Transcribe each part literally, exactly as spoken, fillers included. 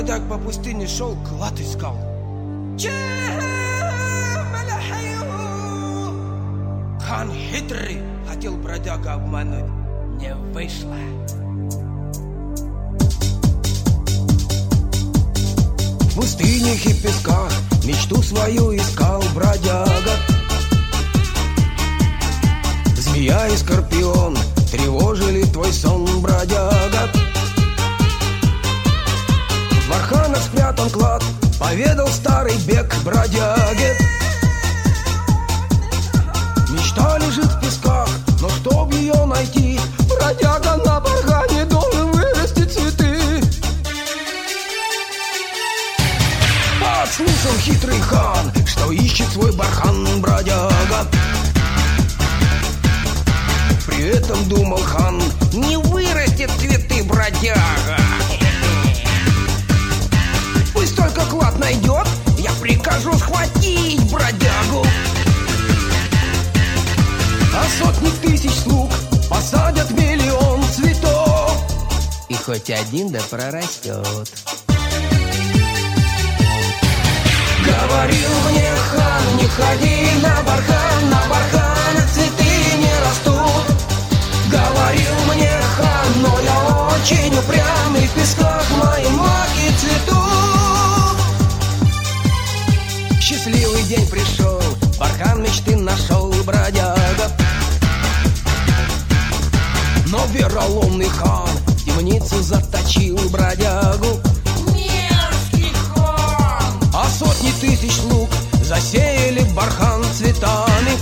бродяг по пустыне шел, клад искал. Хан хитрый, хотел бродяга обмануть, не вышло. В пустынях и песках мечту свою искал бродяга. Змея и скорпион тревожили твой сон, бродяга. В барханах спрятан клад, поведал старый бег бродяге. Мечта лежит в песках, но чтоб ее найти, бродяга на бархане должен вырасти цветы. Подслушал хитрый хан, что ищет свой бархан бродяга. При этом думал хан: не вырастет цветы бродяга. Пусть только клад найдет, я прикажу схватить бродягу. А сотни тысяч слуг посадят миллион цветов, и хоть один да прорастет. Говорил мне хан: не ходи на бархан, на барханах цветы не растут. Говорил мне хан, но я очень упрямый, в песках мои маки цветут. Счастливый день пришел, бархан мечты нашел бродяга. Но вероломный хан в темницу заточил бродягу. Мерзкий хан! А сотни тысяч слуг засеяли бархан цветами.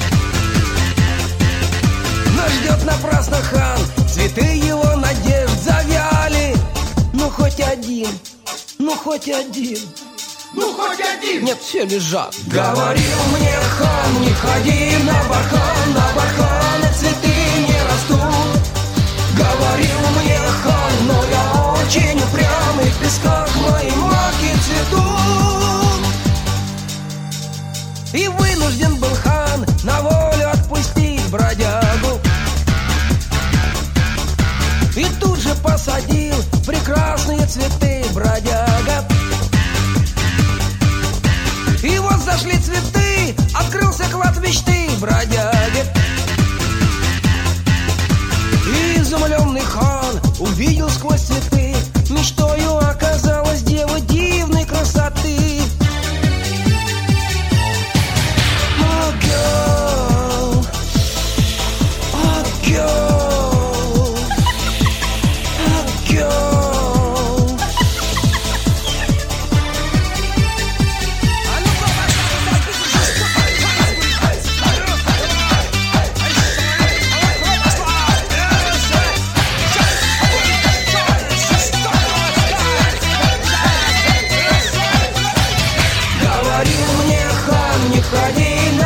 Но ждет напрасно хан, цветы его надежд завяли. Ну хоть один, ну хоть один, Ну хоть один! нет, все лежат. Говорил мне хан: не ходи на бархан, на бархане цветы не растут. Говорил мне хан, но я очень упрямый, в песках мои маки цветут. И вынужден был хан на волю отпустить бродягу. И тут же посадил прекрасные цветы бродяга. И вот зашли цветы, открылся клад мечты бродяги. И изумленный хан увидел сквозь цветы, мечтою оказалась дева дивной красоты. Oh, girl, oh, girl, oh, girl. Говорил мне хан: не ходи